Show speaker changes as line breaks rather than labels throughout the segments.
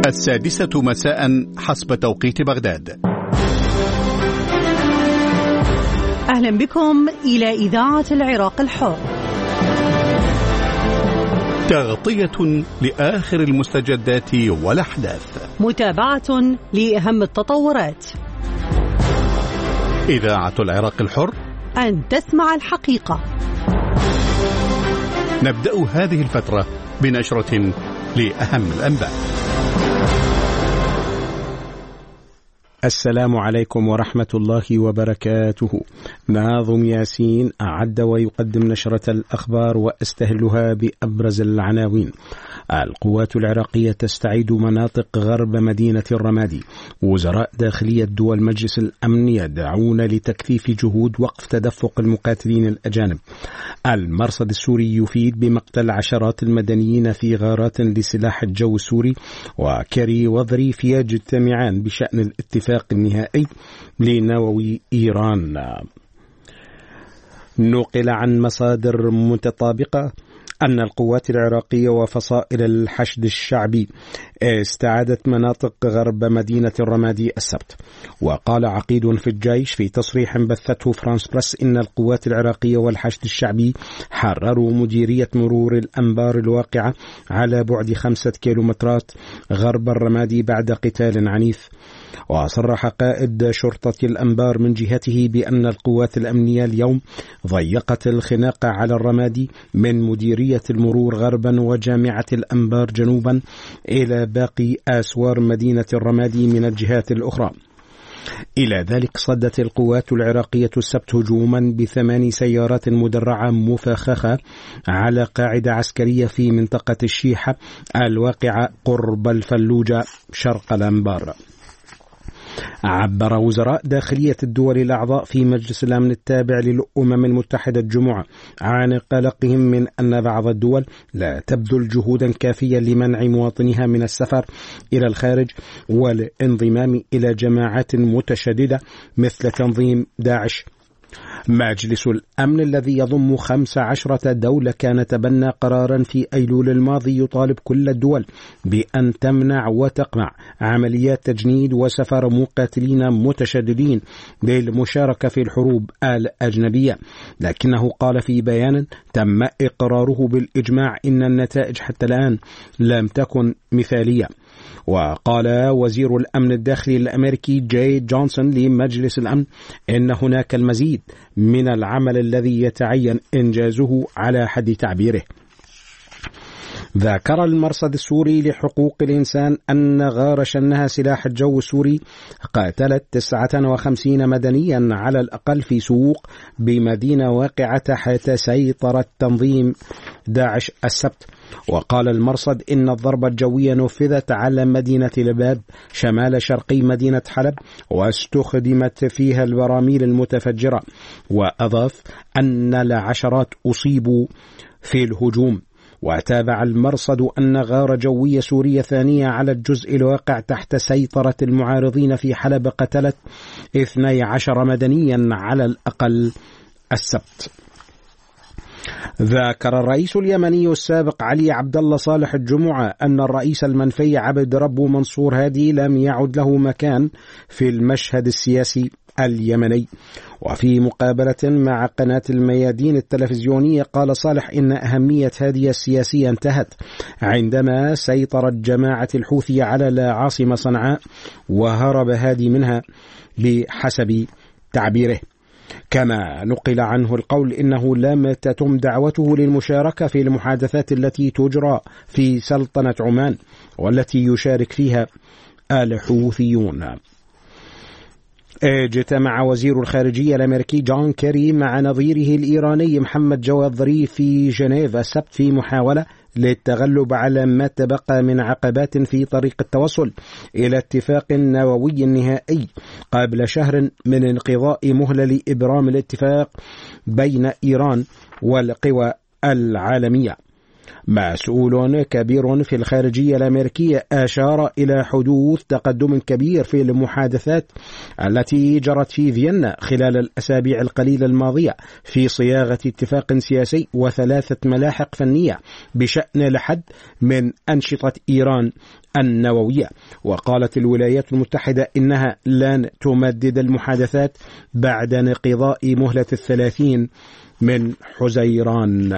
السادسة مساء حسب توقيت بغداد.
أهلا بكم إلى إذاعة العراق الحر.
تغطية لآخر المستجدات والأحداث،
متابعة لأهم التطورات.
إذاعة العراق الحر،
أن تسمع الحقيقة.
نبدأ هذه الفترة بنشرة لأهم الأنباء.
السلام عليكم ورحمة الله وبركاته. ناظم ياسين أعد ويقدم نشرة الأخبار وأستهلها بأبرز العناوين. القوات العراقية تستعيد مناطق غرب مدينة الرمادي. وزراء داخلية دول مجلس الأمن يدعون لتكثيف جهود وقف تدفق المقاتلين الأجانب. المرصد السوري يفيد بمقتل عشرات المدنيين في غارات لسلاح الجو السوري. وكيري وظريف يجتمعان بشأن الاتفاق النهائي لنووي إيران. نقل عن مصادر متطابقة أن القوات العراقية وفصائل الحشد الشعبي استعادت مناطق غرب مدينة الرمادي السبت. وقال عقيد في الجيش في تصريح بثته فرانس بريس إن القوات العراقية والحشد الشعبي حرروا مديرية مرور الأنبار الواقعة على بعد 5 كيلومترات غرب الرمادي بعد قتال عنيف. وصرح قائد شرطة الأنبار من جهته بأن القوات الأمنية اليوم ضيقت الخناق على الرمادي من مديرية المرور غربا وجامعة الأنبار جنوبا إلى باقي أسوار مدينة الرمادي من الجهات الأخرى. إلى ذلك صدت القوات العراقية السبت هجوما ب8 سيارات مدرعة مفخخة على قاعدة عسكرية في منطقة الشيحة الواقعة قرب الفلوجة شرق الأنبار. عبر وزراء داخلية الدول الأعضاء في مجلس الأمن التابع للأمم المتحدة الجمعة عن قلقهم من أن بعض الدول لا تبذل جهودا كافية لمنع مواطنيها من السفر إلى الخارج والانضمام إلى جماعات متشددة مثل تنظيم داعش. مجلس الأمن الذي يضم 15 دولة كان تبنى قرارا في أيلول الماضي يطالب كل الدول بأن تمنع وتقمع عمليات تجنيد وسفر مقاتلين متشددين للمشاركة في الحروب الأجنبية، لكنه قال في بيان تم إقراره بالإجماع إن النتائج حتى الآن لم تكن مثالية. وقال وزير الأمن الداخلي الأمريكي جاي جونسون لمجلس الأمن إن هناك المزيد من العمل الذي يتعين إنجازه على حد تعبيره. ذكر المرصد السوري لحقوق الإنسان أن غارة شنها سلاح الجو السوري قاتلت 59 مدنيا على الأقل في سوق بمدينة واقعة تحت سيطرة تنظيم داعش السبت. وقال المرصد إن الضربة الجوية نفذت على مدينة لباب شمال شرقي مدينة حلب واستخدمت فيها البراميل المتفجرة. وأضاف أن العشرات أصيبوا في الهجوم. وتابع المرصد أن غارة جوية سورية ثانية على الجزء الواقع تحت سيطرة المعارضين في حلب قتلت 12 مدنيا على الأقل السبت. ذكر الرئيس اليمني السابق علي عبد الله صالح الجمعة أن الرئيس المنفي عبد ربه منصور هادي لم يعد له مكان في المشهد السياسي اليمني. وفي مقابلة مع قناة الميادين التلفزيونية قال صالح إن أهمية هادي السياسية انتهت عندما سيطرت جماعة الحوثي على العاصمة صنعاء وهرب هادي منها بحسب تعبيره. كما نقل عنه القول إنه لم تتم دعوته للمشاركة في المحادثات التي تجرى في سلطنة عمان والتي يشارك فيها الحوثيون. اجتمع وزير الخارجية الأمريكي جون كيري مع نظيره الإيراني محمد جواد ظريف في جنيف السبت في محاولة للتغلب على ما تبقى من عقبات في طريق التوصل إلى اتفاق نووي نهائي قبل شهر من انقضاء مهلة لإبرام الاتفاق بين إيران والقوى العالمية. مسؤول كبير في الخارجية الأمريكية أشار إلى حدوث تقدم كبير في المحادثات التي جرت في فيينا خلال الأسابيع القليلة الماضية في صياغة اتفاق سياسي و3 ملاحق فنية بشأن الحد من أنشطة إيران النووية. وقالت الولايات المتحدة إنها لن تمدد المحادثات بعد انقضاء مهلة 30 من حزيران.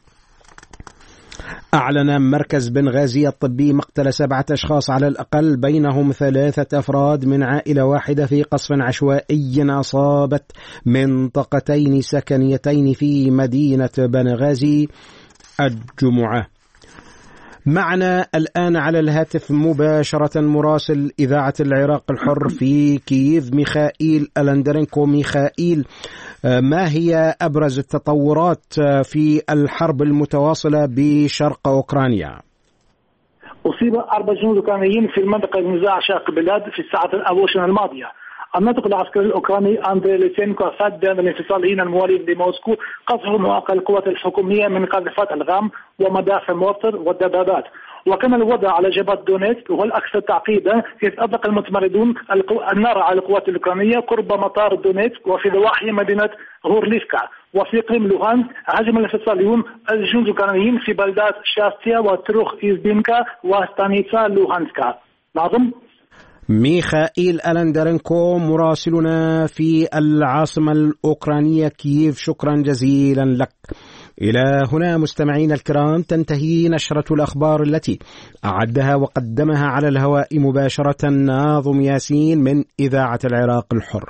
أعلن مركز بنغازي الطبي مقتل 7 أشخاص على الأقل، بينهم 3 أفراد من عائلة واحدة في قصف عشوائي أصابت منطقتين سكنيتين في مدينة بنغازي الجمعة. معنا الآن على الهاتف مباشرة مراسل إذاعة العراق الحر في كييف ميخائيل ألندرينكو. ميخائيل، ما هي أبرز التطورات في الحرب المتواصلة بشرق أوكرانيا؟
أصيب 4 جنود أوكرانيين في المنطقة النزاع شرق البلاد في الساعات الأواخر الماضية. الناطق العسكري الأوكراني أندري ليسينكو أفاد بأن الانفصاليين الموالين لموسكو قصفوا مواقع القوات الحكومية من قاذفات الغام ومدافع مورتر والدبابات. وكان الوضع على جبهة دونيتسك هو الأكثر تعقيدا، إذ أطلق المتمردون النار على القوات الأوكرانية قرب مطار دونيتسك وفي ضواحي مدينة غورليفكا. وفي إقليم لوهانسك هاجم الانفصاليون الجنود الأوكرانيين في بلدات شاستيا وتروخ إيزبينكا وستانيتسا لوهانسكا. ناظم
ميخائيل ألندرينكو مراسلنا في العاصمة الأوكرانية كييف، شكرا جزيلا لك. إلى هنا مستمعين الكرام تنتهي نشرة الأخبار التي أعدها وقدمها على الهواء مباشرة ناظم ياسين من إذاعة العراق الحر.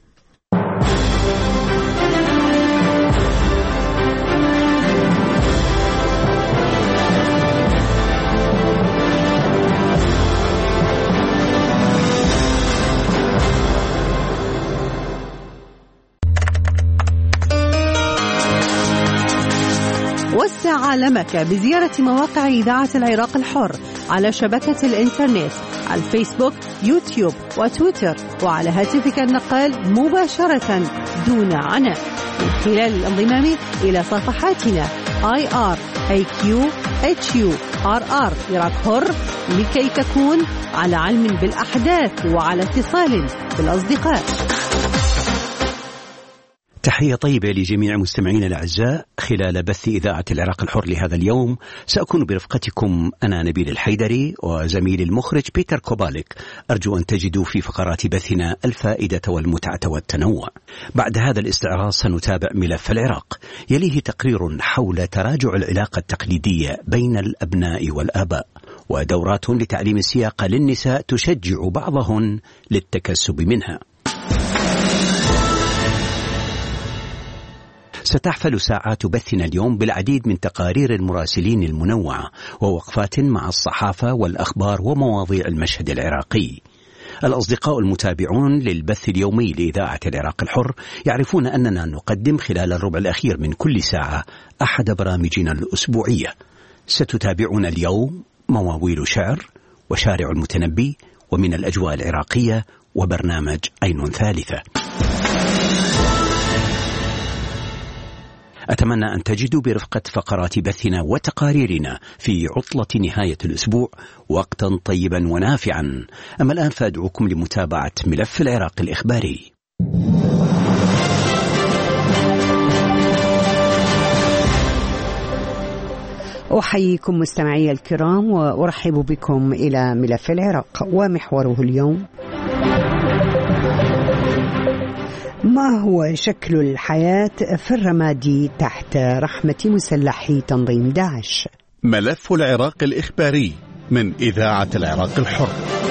وسع عالمك بزيارة مواقع إذاعة العراق الحر على شبكة الإنترنت، على الفيسبوك، يوتيوب وتويتر، وعلى هاتفك النقال مباشرة دون عناء من خلال الانضمام إلى صفحاتنا IRAQ-HURR عراق حر لكي تكون على علم بالأحداث وعلى اتصال بالأصدقاء.
تحية طيبة لجميع مستمعينا الأعزاء خلال بث إذاعة العراق الحر لهذا اليوم. سأكون برفقتكم أنا نبيل الحيدري وزميلي المخرج بيتر كوباليك. أرجو أن تجدوا في فقرات بثنا الفائدة والمتعة والتنوع. بعد هذا الاستعراض سنتابع ملف العراق، يليه تقرير حول تراجع العلاقة التقليدية بين الأبناء والآباء، ودورات لتعليم السياقة للنساء تشجع بعضهن للتكسب منها. ستحفل ساعات بثنا اليوم بالعديد من تقارير المراسلين المنوعة ووقفات مع الصحافة والأخبار ومواضيع المشهد العراقي. الأصدقاء المتابعون للبث اليومي لإذاعة العراق الحر يعرفون أننا نقدم خلال الربع الأخير من كل ساعة أحد برامجنا الأسبوعية. ستتابعون اليوم مواويل شعر وشارع المتنبي ومن الأجواء العراقية وبرنامج عين ثالثة. أتمنى أن تجدوا برفقة فقرات بثنا وتقاريرنا في عطلة نهاية الأسبوع وقتا طيبا ونافعا. أما الآن فأدعوكم لمتابعة ملف العراق الإخباري.
أحييكم مستمعي الكرام وأرحب بكم إلى ملف العراق ومحوره اليوم: ما هو شكل الحياة في الرمادي تحت رحمة مسلحي تنظيم داعش؟
ملف العراق الإخباري من إذاعة العراق الحر.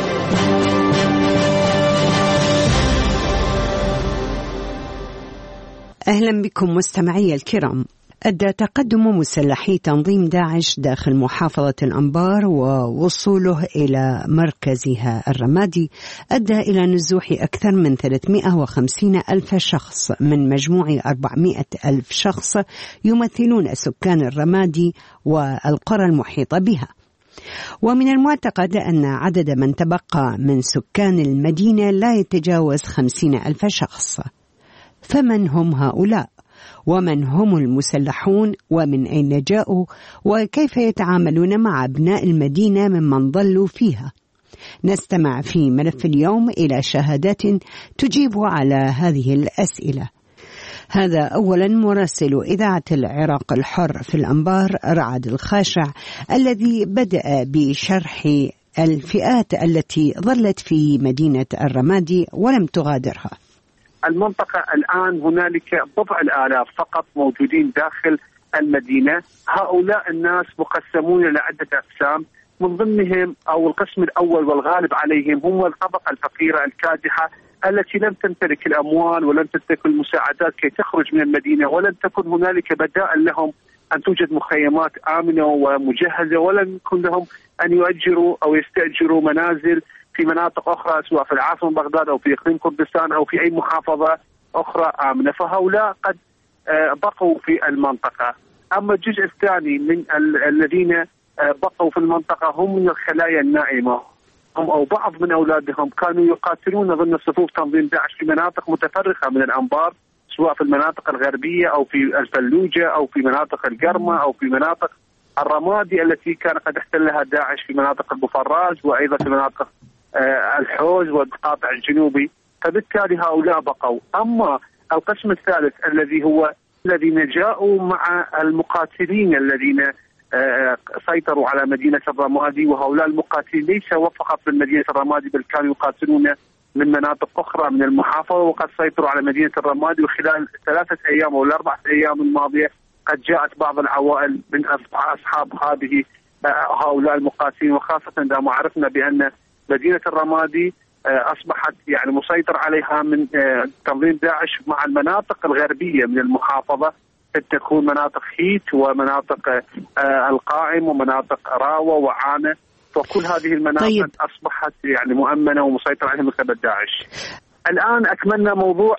أهلا بكم مستمعي الكرام. أدى تقدم مسلحي تنظيم داعش داخل محافظة الأنبار ووصوله إلى مركزها الرمادي أدى إلى نزوح أكثر من 350 ألف شخص من مجموع 400 ألف شخص يمثلون سكان الرمادي والقرى المحيطة بها. ومن المعتقد أن عدد من تبقى من سكان المدينة لا يتجاوز 50 ألف شخص. فمن هم هؤلاء؟ ومن هم المسلحون ومن أين جاءوا وكيف يتعاملون مع أبناء المدينة ممن ضلوا فيها. نستمع في ملف اليوم إلى شهادات تجيب على هذه الأسئلة. هذا أولا مراسل إذاعة العراق الحر في الأنبار رعد الخاشع، الذي بدأ بشرح الفئات التي ظلت في مدينة الرمادي ولم تغادرها.
المنطقة الآن هنالك بضع الآلاف فقط موجودين داخل المدينة. هؤلاء الناس مقسمون إلى عدة أقسام، من ضمنهم أو القسم الأول والغالب عليهم هم الطبقة الفقيرة الكادحة التي لم تمتلك الأموال ولم تمتلك المساعدات كي تخرج من المدينة، ولم تكن هنالك بدائل لهم أن توجد مخيمات آمنة ومجهزة، ولم يكن لهم أن يؤجروا أو يستأجروا منازل في مناطق أخرى سواء في العاصمة بغداد أو في إقليم كردستان أو في أي محافظة أخرى آمنة، فهؤلاء قد بقوا في المنطقة. أما الجزء الثاني من الذين بقوا في المنطقة هم من الخلايا النائمة، هم أو بعض من أولادهم كانوا يقاتلون ضمن صفوف تنظيم داعش في مناطق متفرقة من الأنبار، سواء في المناطق الغربية أو في الفلوجة أو في مناطق القرمة أو في مناطق الرمادي التي كان قد احتلها داعش في مناطق البوفراج وأيضا في مناطق الحوز والقاطع الجنوبي، فبالتالي هؤلاء بقوا. أما القسم الثالث الذين جاءوا مع المقاتلين الذين سيطروا على مدينة الرمادي، وهؤلاء المقاتلين ليس فقط من مدينة الرمادي بل كانوا يقاتلون من مناطق أخرى من المحافظة، وقد سيطروا على مدينة الرمادي. وخلال 3 أيام أو 4 أيام الماضية قد جاءت بعض العوائل من أصحاب هؤلاء المقاتلين، وخاصة عندما عرفنا بأن مدينة الرمادي أصبحت يعني مسيطر عليها من تنظيم داعش مع المناطق الغربية من المحافظة، تكون مناطق هيت ومناطق القائم ومناطق راوة وعانة، فكل هذه المناطق أصبحت يعني مؤمنة ومسيطرة عليها من قبل داعش. الآن أكملنا موضوع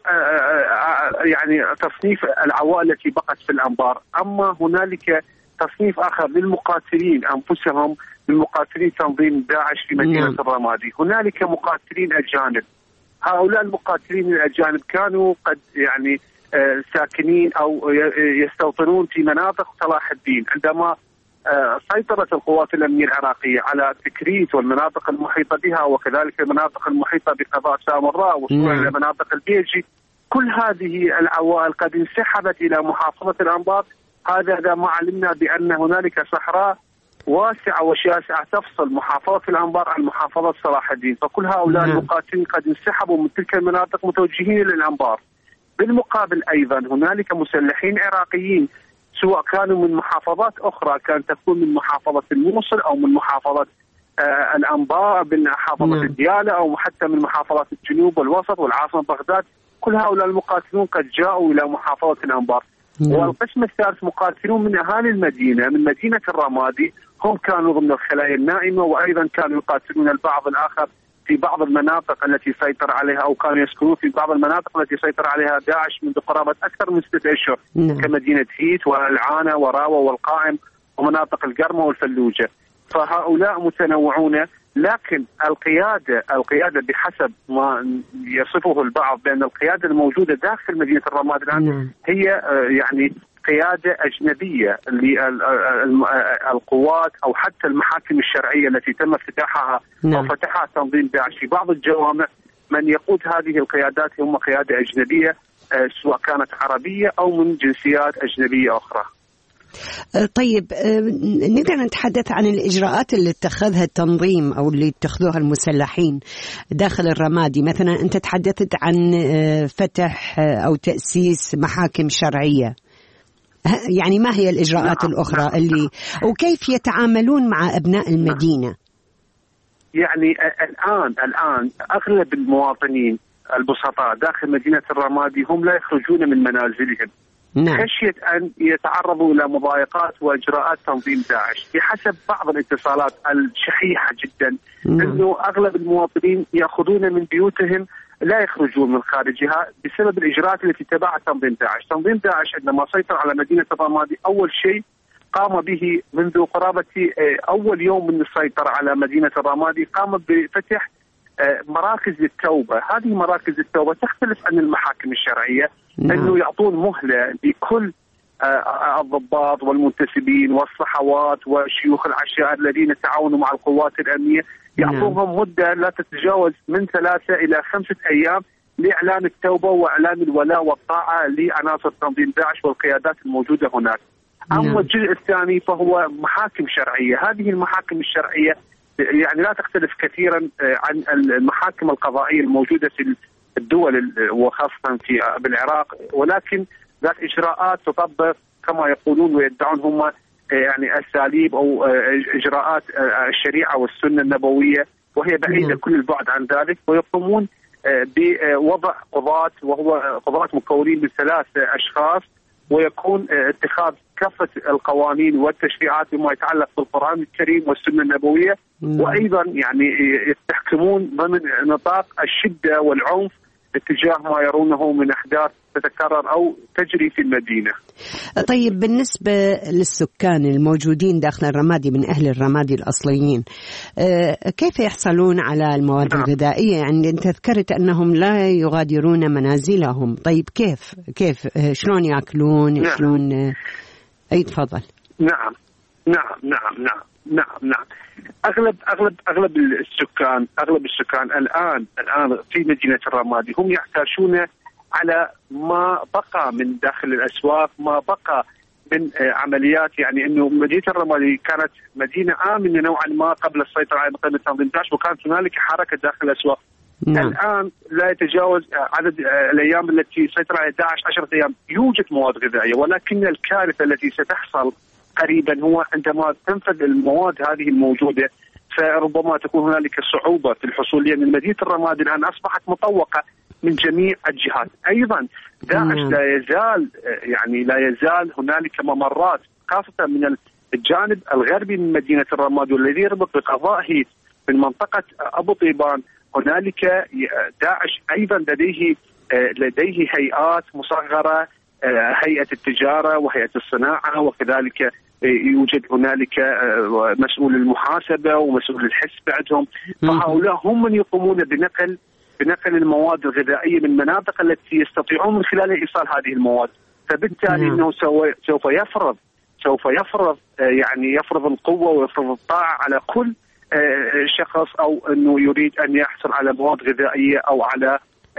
يعني تصنيف العوائل التي بقت في الأنبار. أما هنالك تصنيف آخر للمقاتلين أنفسهم، للمقاتلين تنظيم داعش في مدينة الرمادي. هنالك مقاتلين أجانب، هؤلاء المقاتلين الأجانب كانوا قد يعني ساكنين أو يستوطنون في مناطق صلاح الدين. عندما سيطرت القوات الأمنية العراقية على تكريت والمناطق المحيطة بها وكذلك المناطق المحيطة بقضاء سامراء وصولا إلى مناطق البيجي، كل هذه العوائل قد انسحبت إلى محافظة الأنبار. هذا ما علمنا بأن هنالك صحراء واسعة وشاسعة تفصل محافظة الأنبار عن محافظة صلاح الدين، فكل هؤلاء المقاتلين قد انسحبوا من تلك المناطق متوجهين إلى الأنبار. بالمقابل أيضا هنالك مسلحين عراقيين سواء كانوا من محافظات أخرى، كانت تكون من محافظة الموصل أو من محافظة الأنبار، من محافظة الديالى أو حتى من محافظات الجنوب والوسط والعاصمة بغداد. كل هؤلاء المقاتلون قد جاءوا إلى محافظة الأنبار. والقسم الثالث مقاتلون من أهالي المدينة، من مدينة الرمادي، هم كانوا ضمن الخلايا النائمة، وأيضا كانوا يقاتلون البعض الآخر في بعض المناطق التي سيطر عليها أو كانوا يسكنون في بعض المناطق التي سيطر عليها داعش منذ قرابة أكثر من 6 أشهر كمدينة هيت والعانة وراوة والقائم ومناطق القرمة والفلوجة. فهؤلاء متنوعون، لكن القيادة بحسب ما يصفه البعض بأن القيادة الموجودة داخل مدينة الرمادي الآن هي يعني قيادة أجنبية للقوات أو حتى المحاكم الشرعية التي تم افتتاحها أو فتحها تنظيم داعش في بعض الجوامع. من يقود هذه القيادات هم قيادة أجنبية سواء كانت عربية أو من جنسيات أجنبية أخرى.
طيب، نقدر نتحدث عن الإجراءات اللي اتخذها التنظيم أو اللي اتخذوها المسلحين داخل الرمادي؟ مثلا أنت تحدثت عن فتح أو تأسيس محاكم شرعية، يعني ما هي الإجراءات الأخرى اللي وكيف يتعاملون مع أبناء المدينة؟
يعني الآن أغلب المواطنين البسطاء داخل مدينة الرمادي هم لا يخرجون من منازلهم خشية أن يتعرضوا إلى مضايقات وإجراءات تنظيم داعش. بحسب بعض الاتصالات الشحيحة جدا أنه أغلب المواطنين يأخذون من بيوتهم لا يخرجون من خارجها بسبب الإجراءات التي تبعها تنظيم داعش. تنظيم داعش عندما سيطر على مدينة الرمادي أول شيء قام به منذ قرابة أول يوم من السيطرة على مدينة الرمادي قام بفتح مراكز التوبة. هذه مراكز التوبة تختلف عن المحاكم الشرعية، أنه يعطون مهلة لكل الضباط والمنتسبين والصحوات وشيوخ العشائر الذين تعاونوا مع القوات الأمنية، يعطوهم مدة لا تتجاوز من 3 إلى 5 أيام لإعلان التوبة وإعلان الولاء والطاعة لعناصر تنظيم داعش والقيادات الموجودة هناك. أما الجزء الثاني فهو محاكم شرعية. هذه المحاكم الشرعية يعني لا تختلف كثيرا عن المحاكم القضائية الموجودة في الدول وخاصة بالعراق، ولكن ذات إجراءات تطبق كما يقولون ويدعون هم يعني أساليب أو إجراءات الشريعة والسنة النبوية، وهي بعيدة كل البعد عن ذلك. ويقومون بوضع قضاة، وهو قضاة مكونين من 3 أشخاص، ويكون اتخاذ كافة القوانين والتشريعات بما يتعلق بالقرآن الكريم والسنة النبوية، وأيضا يعني يستحكمون ضمن نطاق الشدة والعنف اتجاه ما يرونه من أحداث تتكرر أو تجري في المدينة.
طيب بالنسبة للسكان الموجودين داخل الرمادي من أهل الرمادي الأصليين، كيف يحصلون على المواد الغذائية؟ يعني أنت ذكرت أنهم لا يغادرون منازلهم، طيب كيف شلون يأكلون؟ شلون؟ أي تفضل.
نعم. أغلب السكان الآن في مدينة الرمادي هم يحتاجون على ما بقى من داخل الأسواق، ما بقى من عمليات. يعني إنه مدينة الرمادي كانت مدينة آمنة نوعا ما قبل السيطرة على قائمة تنظيم داعش، وكانت هنالك حركة داخل الأسواق. الآن لا يتجاوز عدد الأيام التي سيطر على داعش 10 أيام يوجد مواد غذائية، ولكن الكارثة التي ستحصل قريبا هو عندما تنفذ المواد هذه الموجودة، فربما تكون هنالك صعوبة في الحصول، لأن مدينة الرمادي الآن أصبحت مطوقة من جميع الجهات. أيضا داعش لا يزال هنالك ممرات خاصة من الجانب الغربي من مدينة الرمادي والذي يربط بقضائه من منطقة أبو طيبان. هنالك داعش أيضا لديه هيئات مصغرة، هيئة التجارة وهيئة الصناعة، وكذلك يوجد هنالك مسؤول المحاسبة ومسؤول الحسب عندهم. فهؤلاء هم من يقومون بنقل المواد الغذائية من المناطق التي يستطيعون من خلالها إيصال هذه المواد. فبالتالي أنه سوف يفرض يعني يفرض القوة ويفرض الطاعة على كل شخص أو أنه يريد أن يحصل على مواد غذائية أو على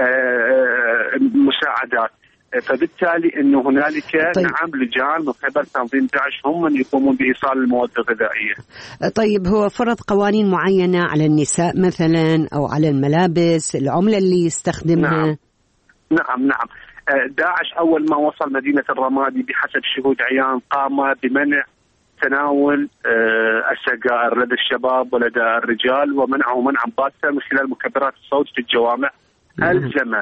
مساعدات. فبالتالي أنه هنالك لجان من قبل تنظيم داعش هم من يقومون بإيصال المواد الغذائية.
طيب هو فرض قوانين معينة على النساء مثلا أو على الملابس، العملة اللي يستخدمها؟
نعم. داعش أول ما وصل مدينة الرمادي بحسب شهود عيان قام بمنع تناول السجائر لدى الشباب ولدى الرجال، ومنعه منعا باتا من خلال مكبرات الصوت في الجوامع. ألزم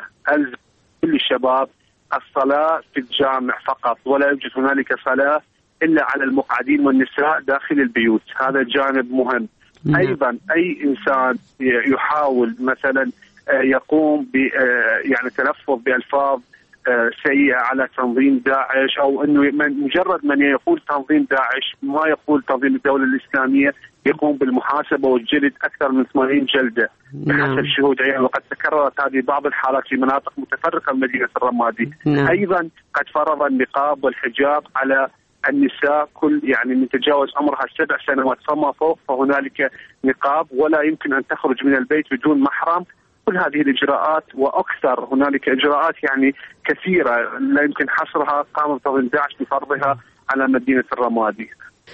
كل الشباب الصلاة في الجامع فقط، ولا يوجد هنالك صلاة إلا على المقعدين والنساء داخل البيوت. هذا جانب مهم. أيضا أي إنسان يحاول مثلا يقوم يعني تلفظ بألفاظ سيئة على تنظيم داعش، أو أنه مجرد من يقول تنظيم داعش ما يقول تنظيم الدولة الإسلامية، يقوم بالمحاسبة والجلد أكثر من 80 جلدة بحسب شهود عيان. وقد تكررت هذه بعض الحالات في مناطق متفرقة من مدينة الرمادي. أيضا قد فرض النقاب والحجاب على النساء، كل يعني من تجاوز عمرها 7 سنوات فما فوق فهنالك نقاب، ولا يمكن أن تخرج من البيت بدون محرم. كل هذه الإجراءات وأكثر، هنالك إجراءات يعني كثيرة لا يمكن حصرها، قام تنظيم داعش بفرضها على مدينة الرمادي.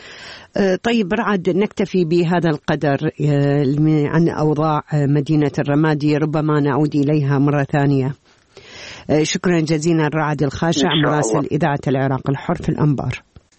طيب رعد، نكتفي بهذا القدر عن أوضاع مدينة الرمادي، ربما نعود إليها مرة ثانية. شكرا جزيلا رعد الخاشع مراسل إذاعة العراق الحر في الأنبار.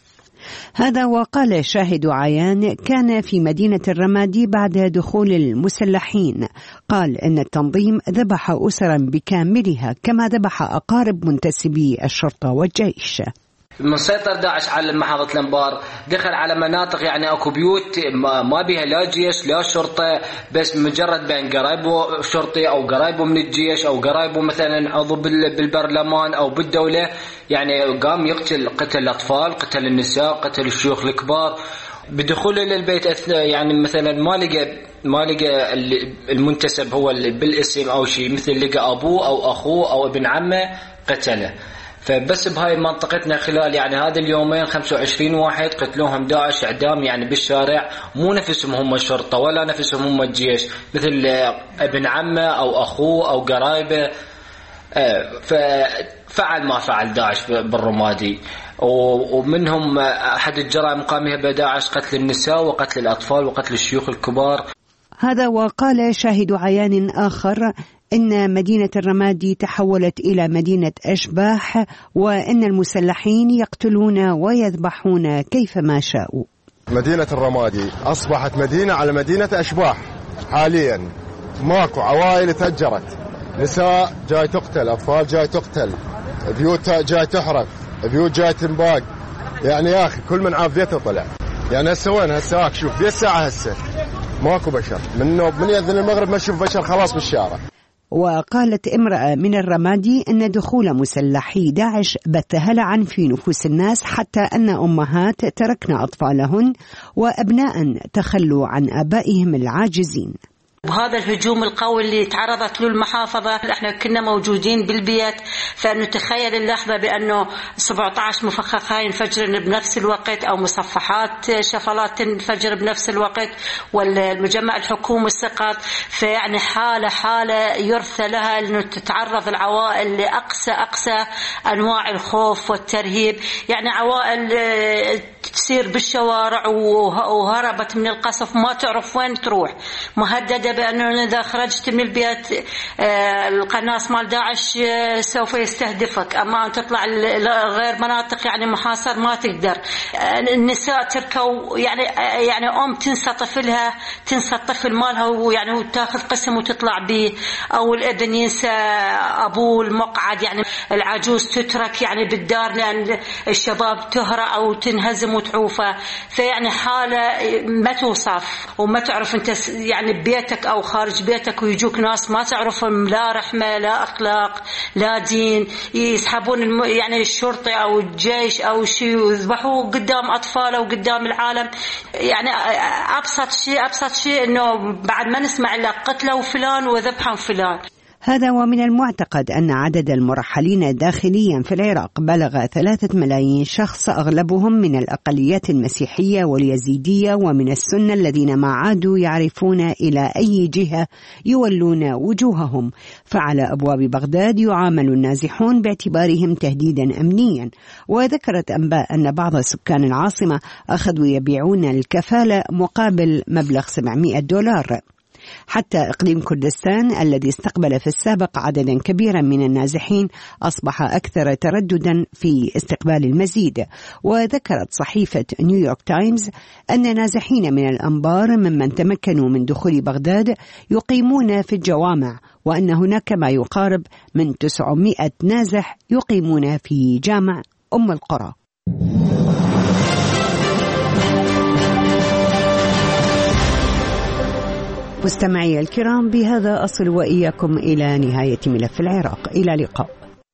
هذا وقال شاهد عيان كان في مدينة الرمادي بعد دخول المسلحين، قال إن التنظيم ذبح أسرا بكاملها كما ذبح أقارب منتسبي الشرطة والجيش.
مسيطر داعش على محافظة الأنبار، دخل على مناطق يعني أكو بيوت ما بها لا جيش لا شرطة، بس مجرد بين قرايبه شرطي أو قرايبه من الجيش أو قرايبه مثلا عضو بالبرلمان أو بالدولة، يعني قام قتل الأطفال، قتل النساء، قتل الشيوخ الكبار. بدخوله للبيت يعني مثلا ما لقى المنتسب هو اللي بالاسم أو شيء، مثل لقى أبوه أو أخوه أو ابن عمه قتله. فبس بهاي منطقتنا خلال يعني هذا اليومين 25 واحد قتلوهم داعش إعدام يعني بالشارع، مو نفسهم هم الشرطة ولا نفسهم هم الجيش، مثل ابن عمه أو أخوه أو قرايبه. ففعل ما فعل داعش بالرمادي، ومنهم أحد الجرائم قام بها داعش قتل النساء وقتل الأطفال وقتل الشيوخ الكبار.
هذا وقال شاهد عيان آخر إن مدينة الرمادي تحولت إلى مدينة أشباح، وإن المسلحين يقتلون ويذبحون كيفما شاءوا.
مدينة الرمادي أصبحت مدينة على مدينة أشباح حاليا، ماكو عوائل تهجرت، نساء جاي تقتل، أطفال جاي تقتل، بيوت جاي تحرق، بيوت جاي تنباق. يعني يا أخي كل من عافيته طلع. يعني هسه وين هسه؟ شوف في الساعة هسه ماكو بشر، من يأذن المغرب ما نشوف بشر خلاص بالشارع.
وقالت امرأة من الرمادي أن دخول مسلحي داعش بث هلعا في نفوس الناس، حتى أن أمهات تركن أطفالهن وأبناء تخلوا عن آبائهم العاجزين.
وهذا الهجوم القوي اللي تعرضت له المحافظة، احنا كنا موجودين بالبيت، فانه تخيل اللحظة بانه 17 مفخخ هاي ينفجرن بنفس الوقت، او مصفحات شفلات تنفجر بنفس الوقت، والمجمع الحكومي السقط. فيعني حالة يرثى لها انه تتعرض العوائل لأقصى انواع الخوف والترهيب. يعني عوائل تسير بالشوارع وهربت من القصف ما تعرف وين تروح، مهددة بأنه إذا خرجت من البيت القناص مال داعش سوف يستهدفك، أما أن تطلع غير مناطق يعني محاصر ما تقدر. النساء تركوا يعني أم تنسى الطفل مالها ويعني وتاخذ قسم وتطلع به، أو الابن ينسى أبوه المقعد. يعني العجوز تترك يعني بالدار لأن الشباب تهرأ أو تنهزم وتعوفه. فيعني حالة ما توصف، وما تعرف أنت يعني بيتك أو خارج بيتك ويجوك ناس ما تعرفهم، لا رحمة لا أخلاق لا دين، يسحبون يعني الشرطة أو الجيش أو شيء ويذبحوه قدام أطفاله وقدام العالم. يعني أبسط شيء إنه بعد ما نسمع إلا قتلوا فلان وذبحوا فلان.
هذا ومن المعتقد أن عدد المرحلين داخليا في العراق بلغ 3 ملايين شخص، أغلبهم من الأقليات المسيحية واليزيدية ومن السنة الذين ما عادوا يعرفون إلى أي جهة يولون وجوههم. فعلى أبواب بغداد يعامل النازحون باعتبارهم تهديدا أمنيا. وذكرت أنباء أن بعض سكان العاصمة أخذوا يبيعون الكفالة مقابل مبلغ $700. حتى إقليم كردستان الذي استقبل في السابق عددا كبيرا من النازحين أصبح أكثر ترددا في استقبال المزيد. وذكرت صحيفة نيويورك تايمز أن نازحين من الأنبار ممن تمكنوا من دخول بغداد يقيمون في الجوامع، وأن هناك ما يقارب من 900 نازح يقيمون في جامع أم القرى. مستمعي الكرام، بهذا أصل وإياكم إلى نهاية ملف العراق. إلى اللقاء.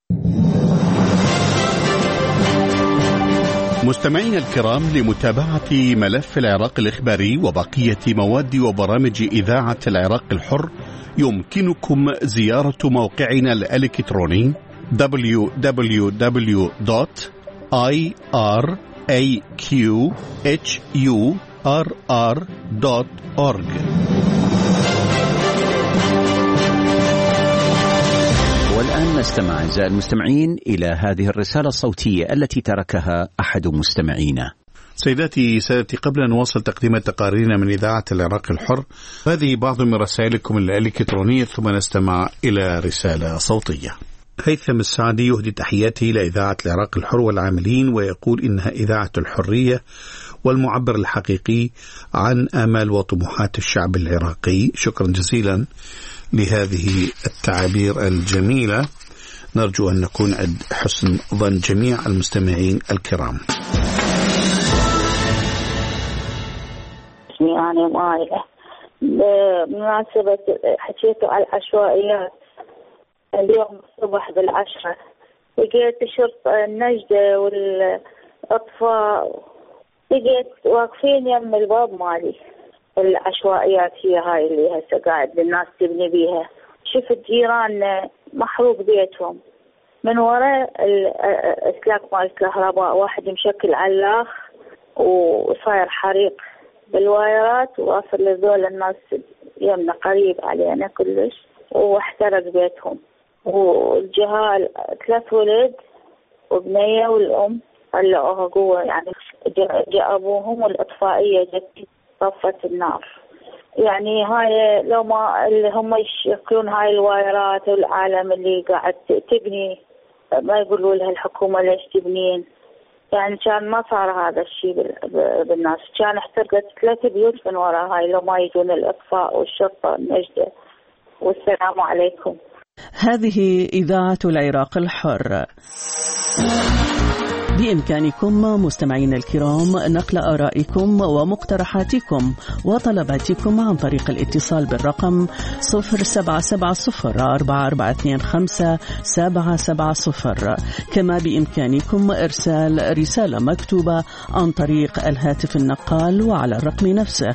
مستمعينا الكرام، لمتابعة ملف العراق الإخباري وبقية مواد وبرامج إذاعة العراق الحر يمكنكم زيارة موقعنا الإلكتروني www.iraqhurr.org.
والآن نستمع أعزائي المستمعين إلى هذه الرسالة الصوتية التي تركها أحد مستمعينا.
سيداتي سادتي، قبل أن نواصل تقديم تقاريرنا من إذاعة العراق الحر، هذه بعض من رسائلكم الإلكترونية، ثم نستمع إلى رسالة صوتية. هيثم السعدي يهدي تحياته إلى إذاعة العراق الحر والعاملين، ويقول إنها إذاعة الحرية والمعبر الحقيقي عن آمال وطموحات الشعب العراقي. شكرا جزيلا لهذه التعابير الجميلة، نرجو أن نكون عند حسن ظن جميع المستمعين الكرام.
اسمي أنا مايلة. بمناسبة حكيتوا على العشوائيات، اليوم الصبح 10 لقيت الشرطة النجدة والأطفاء لقيت واقفين يم الباب مالي العشوائيات هي هاي اللي هسه قاعد الناس تبني بيها. شفت جيران محروق بيتهم من وراء الاسلاك مال الكهرباء، واحد مشكل علاخ وصاير حريق بالوايرات واصل لذول الناس يمنا قريب علينا كلش واحترق بيتهم. والجهال 3 ولد وبنية والأم طلعوها قوة، يعني جاء أبوهم والإطفائية جت طفت النار. يعني هاي لو ما اللي هم يشكلون هاي الوايرات والعالم اللي قاعد تبني ما يقولوا لها الحكومة ليش تبنين، يعني كان ما صار هذا الشيء بالناس، كان احترقت 3 بيوت من وراء هاي لو ما يجون الإطفاء والشرطة النجدة. والسلام عليكم.
هذه إذاعة العراق الحر. بإمكانكم مستمعين الكرام نقل آرائكم ومقترحاتكم وطلباتكم عن طريق الاتصال بالرقم 07704425-770. كما بإمكانكم إرسال رسالة مكتوبة عن طريق الهاتف النقال وعلى الرقم نفسه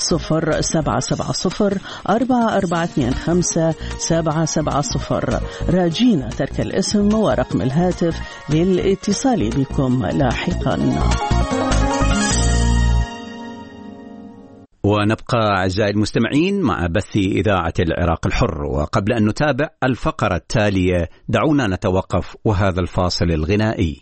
07704425-770. راجين ترك الاسم ورقم الهاتف للاتصال بكم لاحقا.
ونبقى أعزائي المستمعين مع بث إذاعة العراق الحر، وقبل أن نتابع الفقرة التالية دعونا نتوقف وهذا الفاصل الغنائي.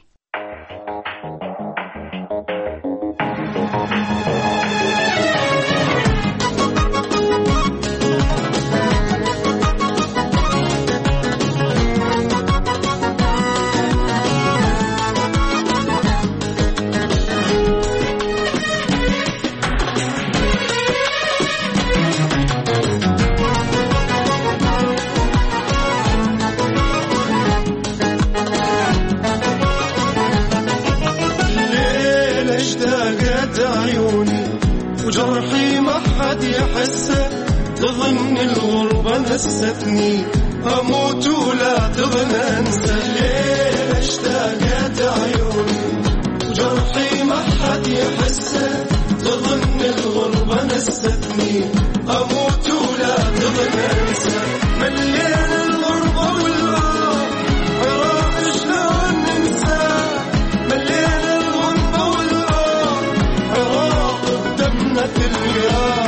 وجرحي ما حد يحسه، تظن الغربة نستني أموت ولا تظن أنسى. ليه اشتاقت عيوني وجرحي ما حد يحسه، تظن الغربة نستني أموت ولا تظن أنسى. مليان الغربة والآه عراق شلون ننسى، مليان الغربة والآه عراق بدمنا تلقاه.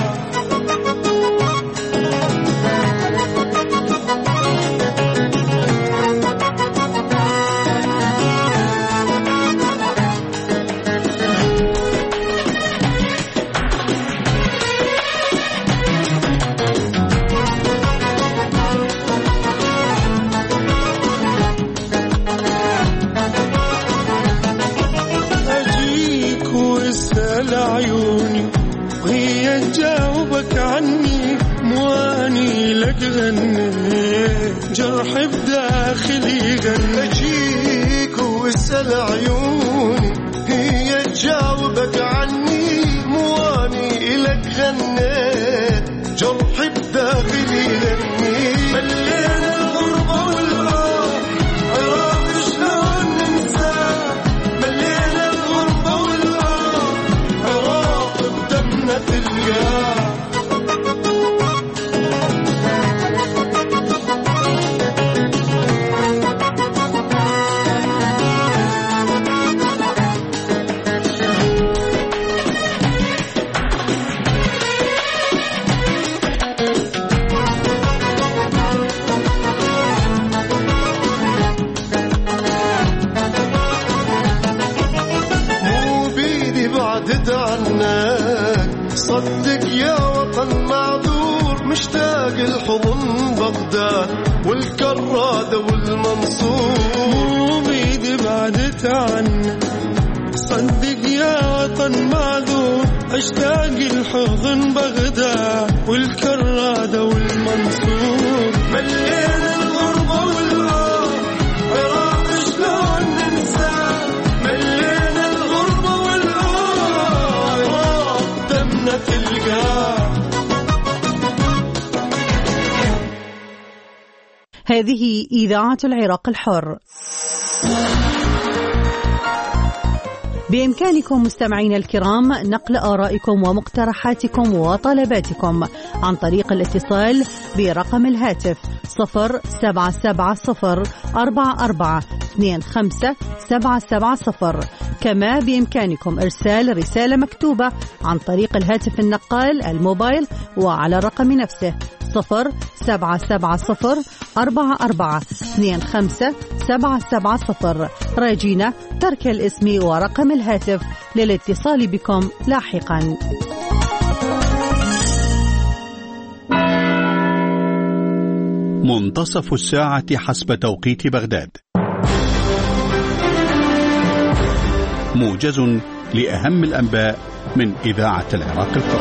عيوني وهي تجاوبك عني، مواني لك غني جرح بداخلي غني. أجيك واسأل عيوني هي تجاوبك عني، مواني لك غني جرح بداخلي غني. مليان الغربة والآه عراق شلون ننسى، مليان الغربة والآه عراق بدمنا تلقاه. صدق يا وطن معذور، مشتاق الحضن بغداد والكرادة والمنصور. بيدي بعدت عنك صدق يا وطن معذور، اشتاق الحضن بغداد والكرادة والمنصور. مليان الغربة والآه عراق شلون ننسى، مليان الغربة والآه عراق دمنا تلقاه.
هذه إذاعة العراق الحر. بإمكانكم مستمعين الكرام نقل آرائكم ومقترحاتكم وطلباتكم عن طريق الاتصال برقم الهاتف 077044257770. كما بإمكانكم إرسال رسالة مكتوبة عن طريق الهاتف النقال الموبايل وعلى الرقم نفسه 077044257770. راجينا ترك الاسم ورقم الهاتف للاتصال بكم لاحقا.
منتصف الساعة حسب توقيت بغداد. موجز لأهم الأنباء من إذاعة العراق الحر.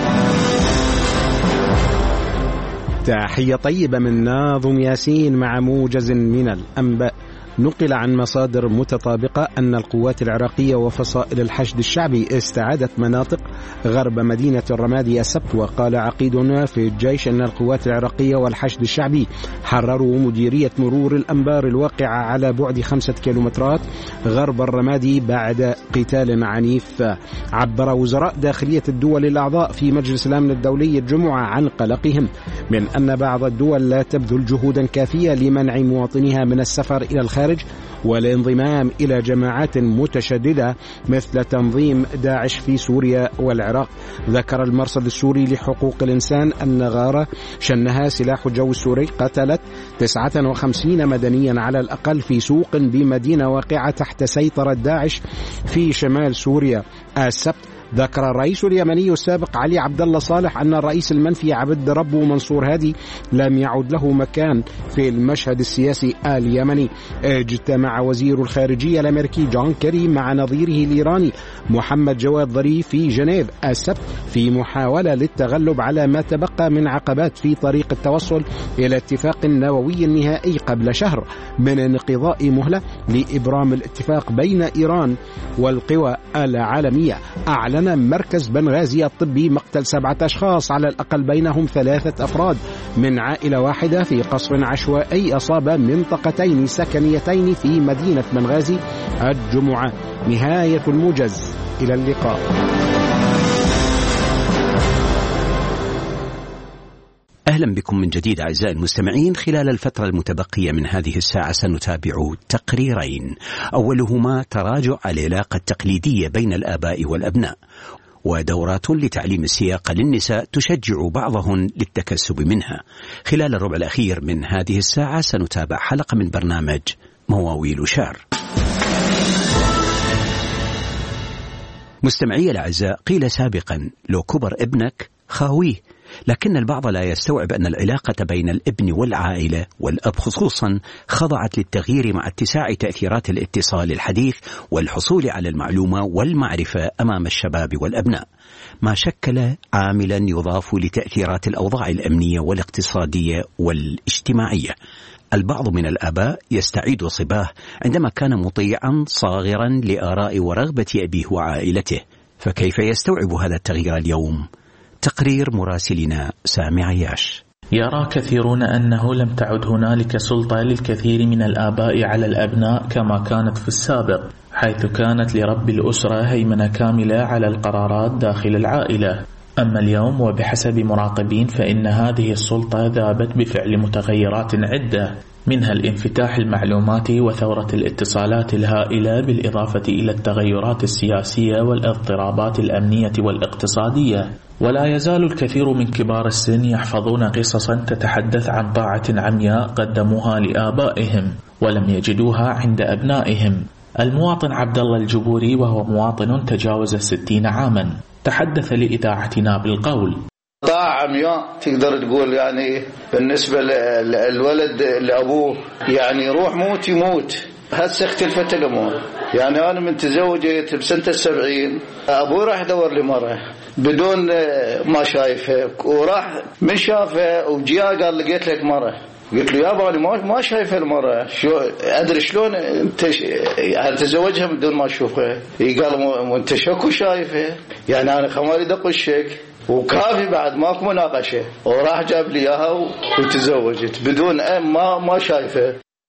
تحية طيبة من ناظم ياسين مع موجز من الأنباء. نقل عن مصادر متطابقة أن القوات العراقية وفصائل الحشد الشعبي استعادت مناطق غرب مدينة الرمادي السبت. وقال عقيد في الجيش أن القوات العراقية والحشد الشعبي حرروا مديرية مرور الأنبار الواقعة على بعد 5 كيلومترات غرب الرمادي بعد قتال عنيف. عبر وزراء داخلية الدول الأعضاء في مجلس الأمن الدولي الجمعة عن قلقهم من أن بعض الدول لا تبذل جهودا كافية لمنع مواطنيها من السفر إلى الخارج والانضمام إلى جماعات متشددة مثل تنظيم داعش في سوريا والعراق. ذكر المرصد السوري لحقوق الإنسان أن غارة شنها سلاح الجو السوري قتلت 59 مدنيا على الأقل في سوق بمدينة واقعة تحت سيطرة داعش في شمال سوريا السبت. ذكر الرئيس اليمني السابق علي عبد الله صالح أن الرئيس المنفي عبد ربه منصور هادي لم يعد له مكان في المشهد السياسي اليمني. اجتمع وزير الخارجية الأمريكي جون كيري مع نظيره الإيراني محمد جواد ظريف في جنيف السبت في محاولة للتغلب على ما تبقى من عقبات في طريق التوصل إلى اتفاق نووي نهائي قبل شهر من انقضاء مهلة لإبرام الاتفاق بين إيران والقوى العالمية. أعلن مركز بنغازي الطبي مقتل 7 أشخاص على الأقل بينهم 3 أفراد من عائلة واحدة في قصف عشوائي أصاب منطقتين سكنيتين في مدينة بنغازي الجمعة. نهاية الموجز، إلى اللقاء.
أهلا بكم من جديد أعزائي المستمعين. خلال الفترة المتبقية من هذه الساعة سنتابع تقريرين، أولهما تراجع العلاقة التقليدية بين الآباء والأبناء، ودورات لتعليم السياقة للنساء تشجع بعضهن للتكسب منها. خلال الربع الأخير من هذه الساعة سنتابع حلقة من برنامج مواويل شعر. مستمعي الأعزاء، قيل سابقا لو كبر ابنك خاويه، لكن البعض لا يستوعب أن العلاقة بين الابن والعائلة والأب خصوصا خضعت للتغيير مع اتساع تأثيرات الاتصال الحديث والحصول على المعلومة والمعرفة أمام الشباب والأبناء، ما شكل عاملا يضاف لتأثيرات الأوضاع الأمنية والاقتصادية والاجتماعية. البعض من الآباء يستعيد صباه عندما كان مطيعا صاغرا لآراء ورغبة أبيه وعائلته، فكيف يستوعب هذا التغيير اليوم؟ تقرير مراسلنا سامي عياش.
يرى كثيرون أنه لم تعد هنالك سلطة للكثير من الآباء على الأبناء كما كانت في السابق، حيث كانت لرب الأسرة هيمنة كاملة على القرارات داخل العائلة. أما اليوم وبحسب مراقبين فإن هذه السلطة ذابت بفعل متغيرات عدة، منها الانفتاح المعلوماتي وثورة الاتصالات الهائلة، بالإضافة إلى التغيرات السياسية والاضطرابات الأمنية والاقتصادية. ولا يزال الكثير من كبار السن يحفظون قصصا تتحدث عن طاعة عمياء قدموها لآبائهم ولم يجدوها عند أبنائهم. المواطن عبد الله الجبوري، وهو مواطن تجاوز 60 عاما، تحدث لإذاعتنا بالقول:
طاعة عمياء تقدر تقول، يعني بالنسبة للولد لأبوه، يعني روح موت يموت. هسه اختلفت الأمور، يعني أنا من تزوجت بسنة 70، أبوي راح يدور لي مرة بدون ما شايفه، وراح من شافه وجاء قال لقيت لك مرة. قلت له يابا أنا ما شايفه المرة، شو أدري شلون أنت تزوجها بدون ما أشوفها؟ قال وأنت شكو شايفه؟ يعني أنا خمالي دق الشك وكافي بعد ماكو مناقشة، وراح جاب لي إياها وتزوجت بدون ما شايفه.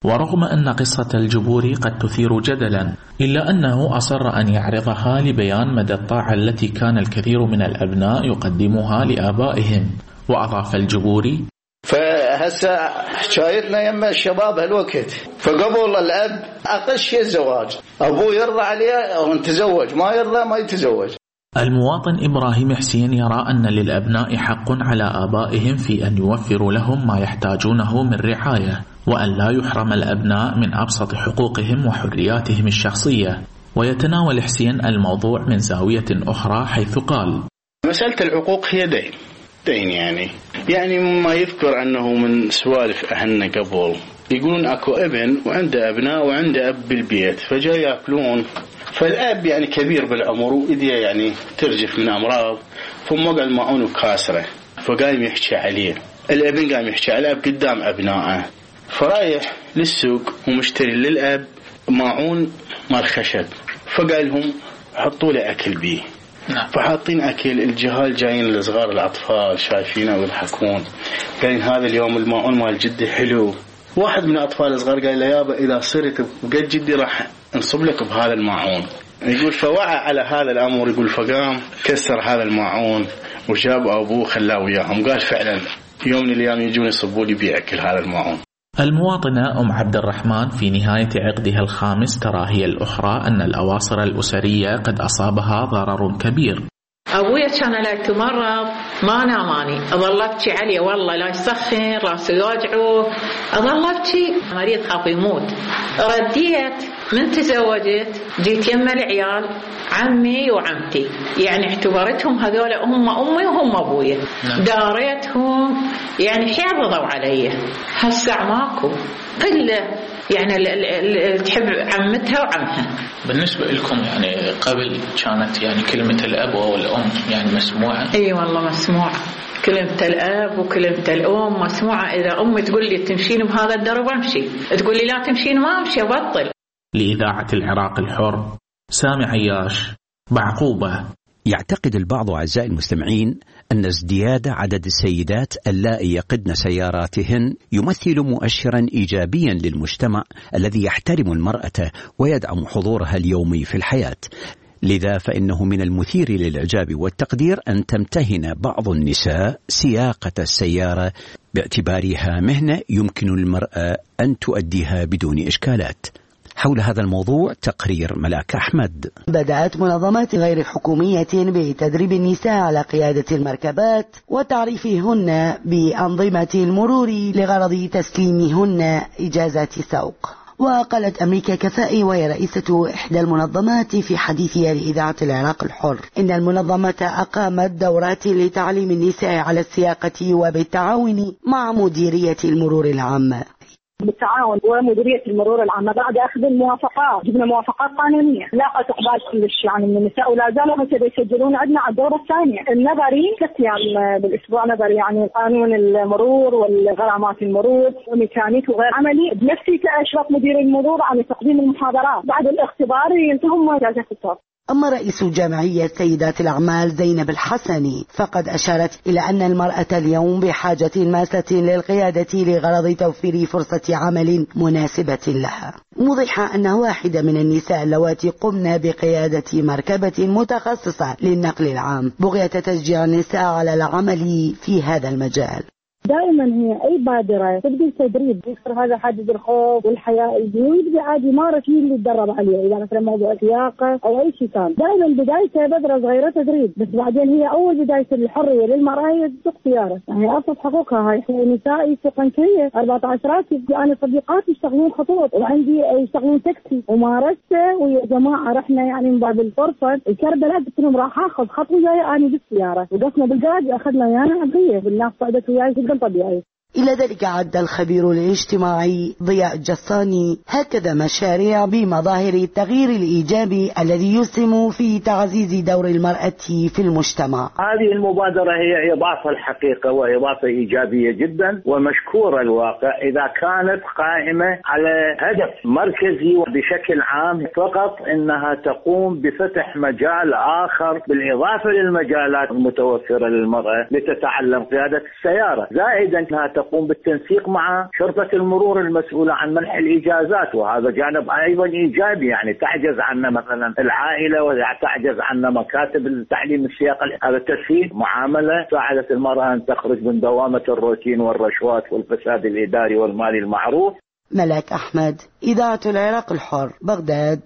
ورغم أن قصة الجبور قد تثير جدلا إلا أنه أصر أن يعرضها لبيان مدى الطاعة التي كان الكثير من الأبناء يقدمها لآبائهم. وأضاف الجبوري:
فهسه حكايتنا يما الشباب هالوقت، فقبل الأب أقل شيء الزواج، أبوه يرضى عليه أو يتزوج، ما يرضى ما يتزوج.
المواطن إبراهيم حسين يرى أن للأبناء حق على آبائهم في أن يوفروا لهم ما يحتاجونه من رعاية، وأن لا يحرم الأبناء من أبسط حقوقهم وحرياتهم الشخصية. ويتناول حسين الموضوع من زاوية أخرى حيث قال:
مسألة الحقوق هي دين يعني ما يذكر أنه من سوالف أهلنا قبل يقولون أكو ابن وعنده أبناء وعنده أب بالبيت فجاي يأكلون، فالأب يعني كبير بالعمر وإيديه يعني ترجف من أمراض، ثم قال معونه كاسرة فقايم يحكي عليه، الابن قايم يحكي على الأب قدام أبنائه، فرايح للسوق ومشتري للأب معون مال خشب، فقال لهم حطوا لي أكل بيه. فحاطين أكل، الجهال جايين الصغار الأطفال شايفينه ويضحكون، قالين هذا اليوم الماعون مال جدي حلو. واحد من الأطفال الصغار قال له يابا إذا صرت بقد جدي راح نصب لك بهذا الماعون. يقول فوعى على هذا الأمر، يقول فقام كسر هذا الماعون وجاب أبوه خلاه وياهم، قال فعلا يوم من الأيام يجون يصبوا لي بأكل هذا الماعون.
المواطنة أم عبد الرحمن في نهاية عقدها الخامس ترى هي الأخرى أن الأواصر الأسرية قد أصابها ضرر كبير.
أبويا كان لا يتمرض ما ناماني، أظل أبكي عليه والله لا يسخن راسه يوجعه، أظل أبكي مريض خاف يموت. رديت من تزوجت جيت يم العيال عمي وعمتي، يعني اعتبرتهم هذول هم أمي وهم أبويا، داريتهم يعني حافظوا علي. هسه ماكو قلة يعني اللي تحب عمتها وعمها.
بالنسبة لكم يعني قبل كانت يعني كلمة الأب أو الأم يعني مسموعة؟
أي والله مسموعة، كلمة الأب وكلمة الأم مسموعة. إذا أمي تقول لي تمشين بهذا الدرب أمشي، تقول لي لا تمشين ما أمشي أبطل.
لإذاعة العراق الحر، سامي عياش، بعقوبة.
يعتقد البعض أعزائي المستمعين أن ازدياد عدد السيدات اللائي يقدن سياراتهن يمثل مؤشرا إيجابيا للمجتمع الذي يحترم المرأة ويدعم حضورها اليومي في الحياة. لذا فإنه من المثير للإعجاب والتقدير أن تمتهن بعض النساء سياقة السيارة باعتبارها مهنة يمكن للمرأة أن تؤديها بدون إشكالات. حول هذا الموضوع تقرير ملاك أحمد.
بدأت منظمات غير حكومية بتدريب النساء على قيادة المركبات وتعريفهن بأنظمة المرور لغرض تسليمهن إجازات سوق. وقالت أمريكا كفائي وهي رئيسة إحدى المنظمات في حديثها لإذاعة العراق الحر إن المنظمة أقامت دورات لتعليم النساء على السياقة وبالتعاون مع مديرية المرور العام.
بالتعاون ومديرية المرور العامة بعد أخذ الموافقات، جبنا موافقات قانونية لاقت إقبال كلش يعني من النساء، ولا زالوا هسه يسجلون عندنا على الدورة الثانية. النظري 3 أيام بالأسبوع نظري، يعني قانون المرور والغرامات المرور وميكانيك وغير عملي. بنفسي كأشرف مدير المرور على تقديم المحاضرات، بعد الاختبار ينتهم إجازة السوق.
أما رئيس جمعية سيدات الأعمال زينب الحسني فقد أشارت إلى أن المرأة اليوم بحاجة ماسة للقيادة لغرض توفير فرصة عمل مناسبة لها، موضحة أن واحدة من النساء اللواتي قمنا بقيادة مركبة متخصصة للنقل العام بغية تشجيع النساء على العمل في هذا المجال.
دائما هي اي بادره تبدي تدريب يكسر هذا حاجز الخوف والحياء، يبدي عادي يمارس اللي يتدرب عليه، اذا مثلا موضوع السياقه او اي شيء ثاني. دائما بدايته بذره صغيره تدريب، بس بعدين هي اول بدايه الحريه للمراه هي تسوق سياره، يعني ابسط حقوقها. هاي نساء يسوقن كريه 14 راتب، انا صديقاتي يشتغلون خطوط وعندي يشتغلون تاكسي، ومارسته ويا جماعه رحنا يعني من باب الفرصه الكربلاء، قلت لهم راح اخذ خطوه جايه اني بالسياره، وقفنا بالقاعده اخذنا ويانا عبيه بالناس صعدت وياي طبيعي.
إلى ذلك عد الخبير الاجتماعي ضياء الجساني هكذا مشاريع بمظاهر التغيير الإيجابي الذي يسهم في تعزيز دور المرأة في المجتمع.
هذه المبادرة هي إضافة الحقيقة وإضافة إيجابية جدا ومشكورة الواقع إذا كانت قائمة على هدف مركزي وبشكل عام، فقط إنها تقوم بفتح مجال آخر بالإضافة للمجالات المتوفرة للمرأة لتتعلم قيادة السيارة، زائدا أنها تقوم بالتنسيق مع شرطة المرور المسؤولة عن منح الإجازات، وهذا جانب أيضا إيجابي. يعني تعجز عنا مثلا العائلة وتعجز عنا مكاتب التعليم السياقي. هذا تسهيل معاملة ساعدت المرأة أن تخرج من دوامة الروتين والرشوات والفساد الإداري والمالي المعروف.
ملاك أحمد، إذاعة العراق الحر، بغداد.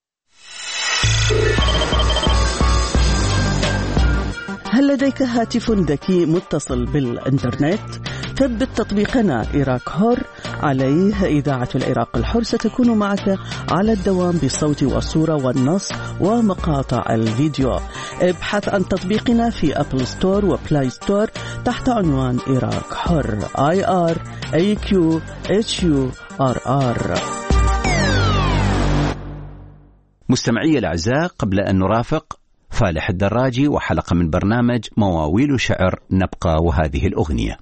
هل لديك هاتف ذكي متصل بالإنترنت؟ ثبت تطبيقنا عراق حر عليه. إذاعة العراق الحر ستكون معك على الدوام بالصوت والصورة والنص ومقاطع الفيديو. ابحث عن تطبيقنا في أبل ستور وبلاي ستور تحت عنوان عراق حر IRAQHURR.
مستمعي الأعزاء، قبل أن نرافق فالح الدراجي وحلقة من برنامج مواويل شعر، نبقى وهذه الأغنية.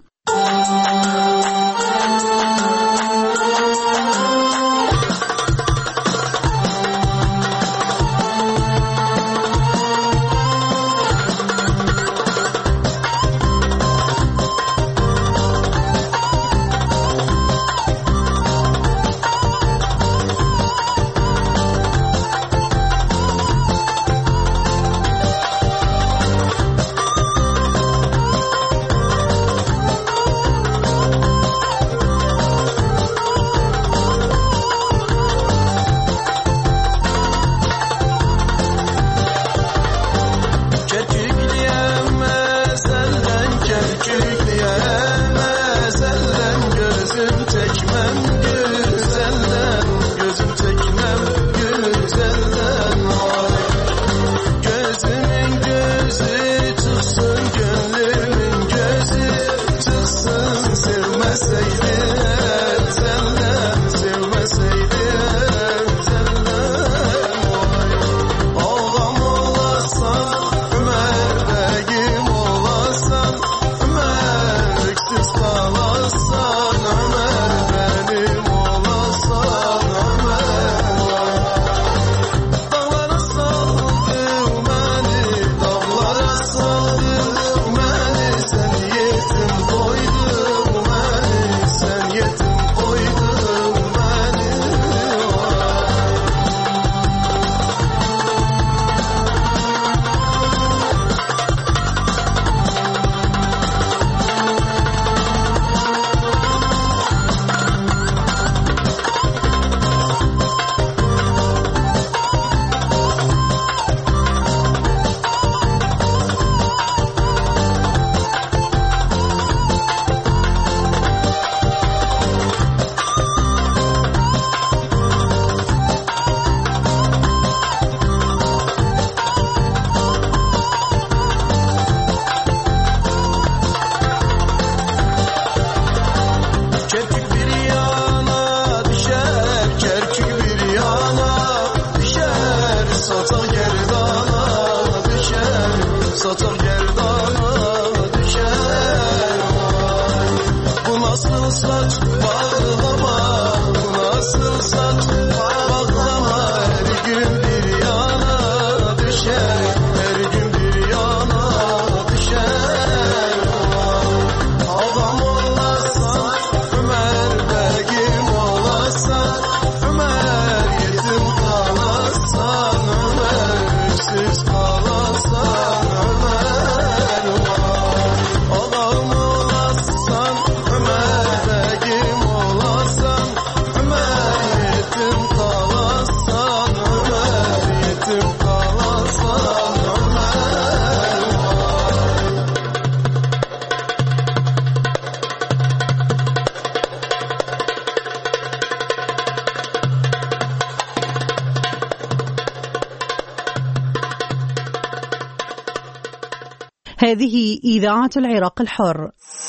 هذه إذاعة العراق الحر.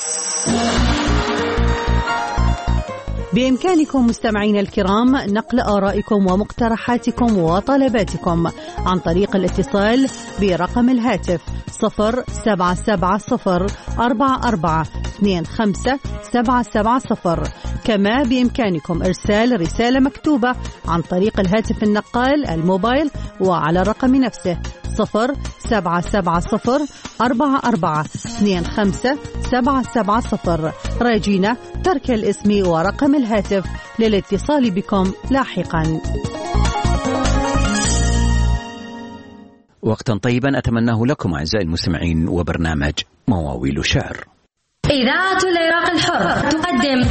بإمكانكم مستمعين الكرام نقل آرائكم ومقترحاتكم وطلباتكم عن طريق الاتصال برقم الهاتف 077044257770. كما بإمكانكم إرسال رسالة مكتوبة عن طريق الهاتف النقال الموبايل وعلى الرقم نفسه 077044257770. 770. راجينا ترك الاسم ورقم الهاتف للاتصال بكم لاحقا.
وقتا طيبا أتمناه لكم أعزائي المستمعين، وبرنامج مواويل شعر.
إذاعة العراق الحر تقدم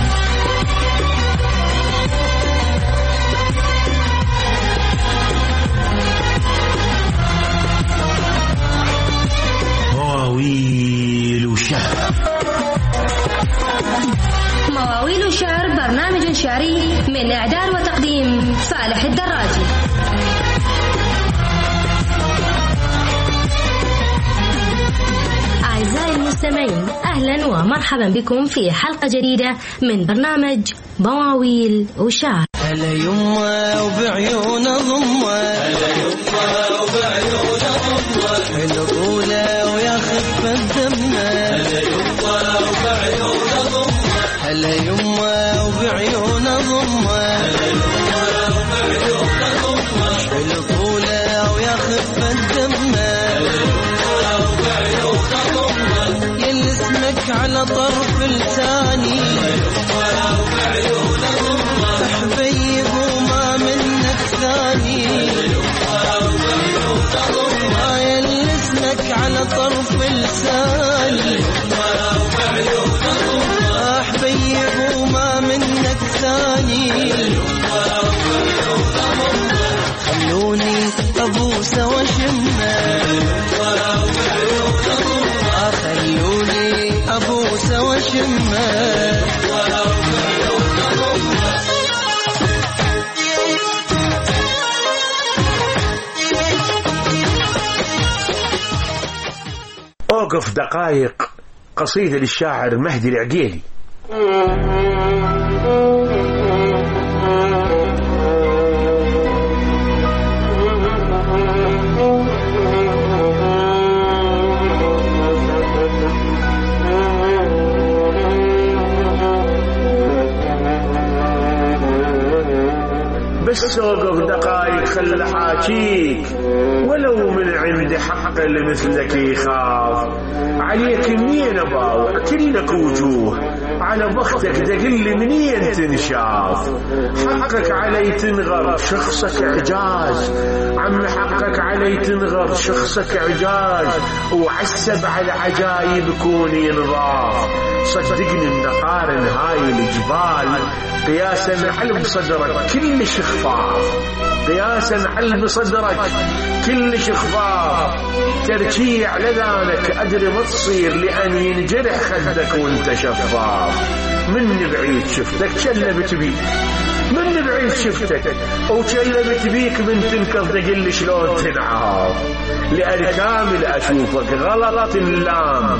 مواويل شعر.
مواويل شعر برنامج شعري من إعداد وتقديم فالح الدراجي. أعزائي المستمعين، أهلا ومرحبا بكم في حلقة جديدة من برنامج مواويل وشعر.
هلا يمه وبعيون ضمه، هلا يمه وبعيون ضمه، حلو طوله ويا خفة دمه، هلا يمه وبعيون ضمه، هلا يمه وبعيون ضمه، هلا يمه وبعيون ضمه، حلو طوله ويا خفة دمه، هلا يمه وبعيون ضمه، يل اسمك على طرف لساني، هلا يمه وبعيون ضمه، حبيب وما منك ثاني، يل اسمك على طرف لساني، حبيب وما منك ثاني، خلوني أبوس وشمه، خلوني أبوس وشمه،
أوقف دقائق، قصيدة للشاعر مهدي العقيلي. بس أوقف دقائق خل حاجيك، ولو من عند حق اللي مثلك يخاف، عليك منين أباوع كلك وجوه، على بختك دقل منين تنشاف، حقك علي تنغر شخصك إعجاز، عم حقك علي تنغر شخصك إعجاز، وعسب على عجايب كون ينضاف، صدقني النقارن هاي الجبال، قياسا علم صدرك كل شخفاف، قياسا علم صدرك كل شخفاف، ترجيع لذانك أدري ما تصير لأن ينجرح خدك وانت شفاف، من بعيد شفتك شلبت بيك، من بعيد شفتك وشلبت بيك، من تنكر تقل شلون تنعاف، لأن كامل أشوفك غلط اللام،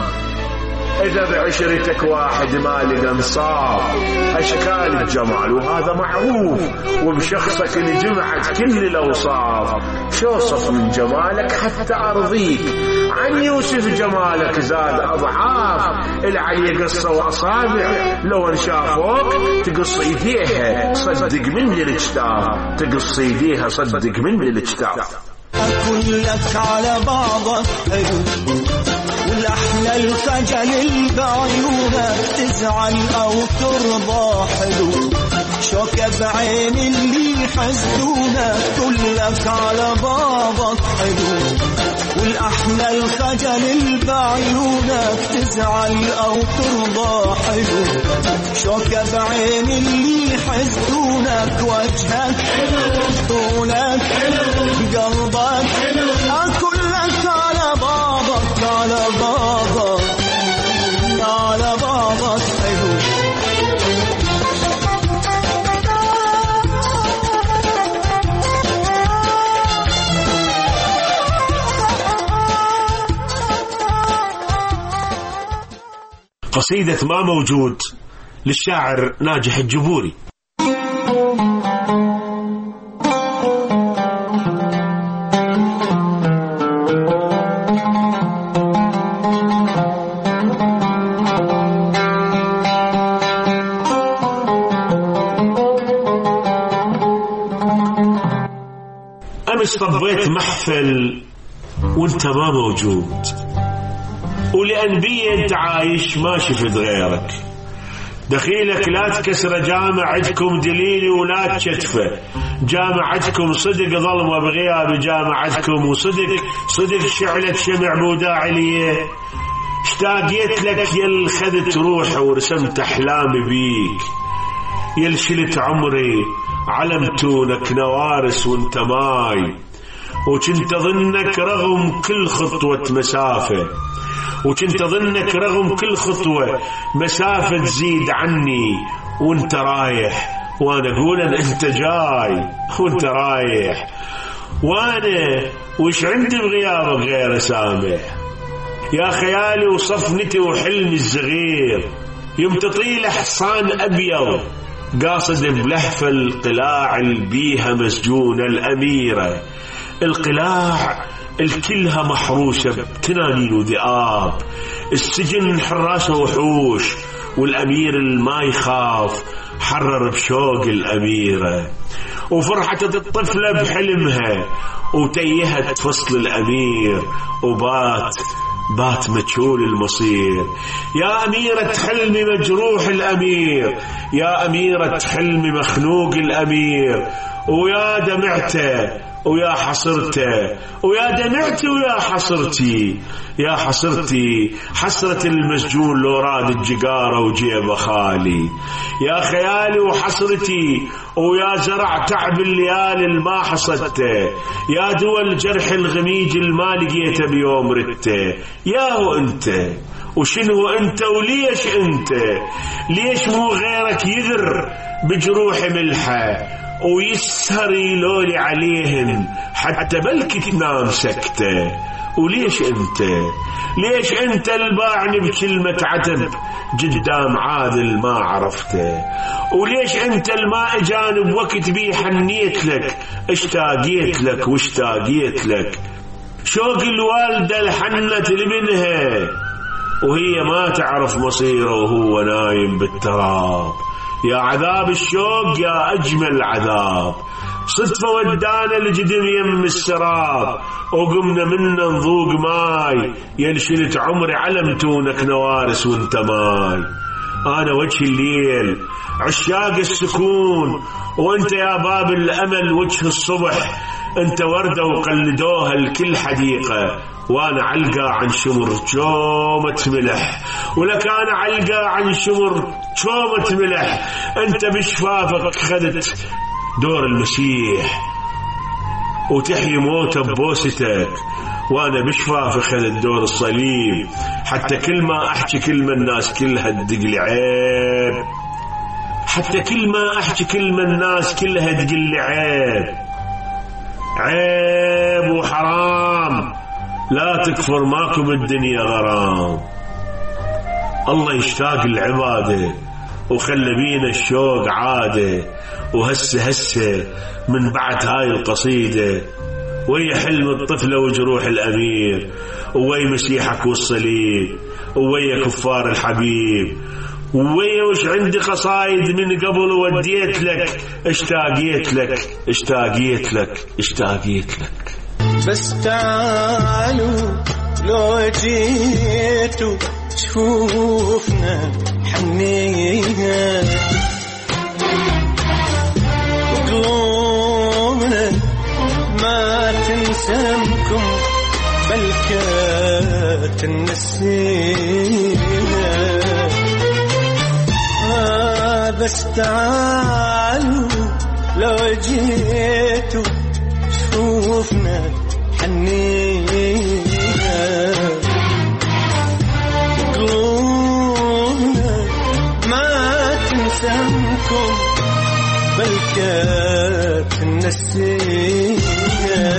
إذا بعشرتك واحد ما لقى انصاف، أشكال الجمال وهذا معروف، وبشخصك اللي جمعت كل الأوصاف، شوصف من جمالك حتى أرضيك، عن يوسف جمالك زاد أضعاف، العلي قصة وأصابع لو انشافوك تقص إيديها، صدق مني الاجتاف، تقص إيديها صدق مني الاجتاف.
أقول لك على بعضك حلو، والأحلى الخجل بعيونك تزعل أو ترضى حلو، شوكة بعين اللي حسدونك كلك على بعضك حلو، والأحلى الخجل بعيونك تزعل أو ترضى حلو، شوكة بعين اللي حسدونك وجهك طولك قلبك، أكلك على بعضك على بعضك على بعضك حلو.
قصيدة ما موجود للشاعر ناجح الجبوري. أمس طبيت محفل وانت ما موجود، ولأنبية أنت عايش ما شفت غيرك. دخيلك لا تكسر جامع عندكم دليلي ولا تشتفه، جامعتكم صدق ظلمة بغياب جامعتكم، وصدق شعلة شمع بوداعلية. اشتاقيت لك يل خذت روح ورسمت أحلامي بيك، يل شلت عمري علمتونك نوارس وانت ماي، وكنت ظنك رغم كل خطوة مسافة، وكنت ظنك رغم كل خطوة مسافة تزيد عني وانت رايح، وانا اقول انت جاي وانت رايح، وانا وش عندي بغيابك غير سامح. يا خيالي وصفنتي وحلمي الصغير، يوم تطيل حصان ابيض قاصد بلهف القلاع البيها مسجونة الأميرة، القلاع الكلها محروسة بتنانين وذئاب، السجن حراسة وحوش، والأمير الما يخاف حرر بشوق الأميرة، وفرحة الطفلة بحلمها وتيهت فصل الأمير، وبات مجهول المصير. يا أميرة حلمي مجروح الأمير، يا أميرة حلمي مخنوق الأمير، ويا دمعته ويا حصرته، ويا دمعتي ويا حصرتي، يا حصرتي حسرة المسجون لو راد الجقارة وجيب خالي، يا خيالي وحصرتي، ويا زرع تعب الليالي الما حصدته، يا دول جرح الغميج الما لقيته بيوم رته. يا هو انت وشنو انت وليش انت؟ ليش مو غيرك يذر بجروح ملحه ويسهر يلولي عليهن حتى بلكي تنام سكته؟ وليش انت؟ ليش انت الباعني بكلمة عتب قدام عادل ما عرفته؟ وليش انت الما اجانب وقت بيه حنيت لك اشتاقيت لك واشتاقيت لك؟ شوق الوالدة الحنة لبنها وهي ما تعرف مصيره وهو نايم بالتراب. يا عذاب الشوق يا أجمل عذاب، صدفة ودانا لجدم يم السراب، وقمنا منا نذوق ماي، ينشلت عمري علمتونك نوارس وانت ماي. أنا وجه الليل عشاق السكون، وانت يا باب الأمل وجه الصبح، انت وردة وقلدوها لكل حديقة، وانا علقة عن شمر شومة ملح، ولك انا علقة عن شمر شومة ملح. انت بشفافك خذت دور المسيح وتحيي موته ببوستك، وانا بشفافي خذت دور الصليب، حتى كل ما احكي كلمة الناس كلها تدق لي عيب، حتى كل ما احكي كلمة الناس كلها تقول لي عيب، عيب وحرام، لا تكفر ماكو بالدنيا غرام. الله يشتاق العبادة وخلى بينا الشوق عادة، وهسه من بعد هاي القصيدة ويا حلم الطفلة وجروح الأمير، ويا مسيحك والصليب، ويا كفار الحبيب، ويا وش عندي قصايد من قبل وديت لك اشتاقيت لك اشتاقيت لك اشتاقيت لك.
بس تعالوا لو جيتوا تشوفنا حنينا، وقلوبنا ما تنسمكم بل كانت نسينا. بس تعالوا لو جيتوا تشوفنا حنينا، قلوبنا ما تنسمكم بل كانت نسينا،